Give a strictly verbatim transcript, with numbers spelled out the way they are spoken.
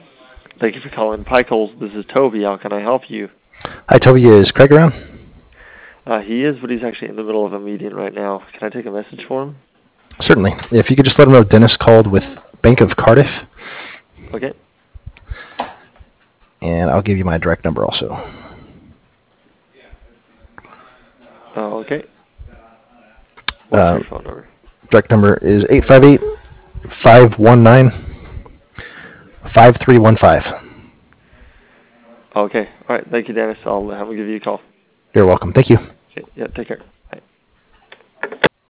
Thank you for calling Picols. This is Toby. How can I help you? Hi, Toby. Is Craig around? Uh, he is, but he's actually in the middle of a meeting right now. Can I take a message for him? Certainly. If you could just let him know Dennis called with Bank of Cardiff, Okay. and I'll give you my direct number also. Oh, okay. What's Uh, your phone number? direct number is eight five eight, five one nine, five three one five. Okay. All right. Thank you, Dennis. I'll have him give you a call. You're welcome. Thank you. Okay. Yeah, take care.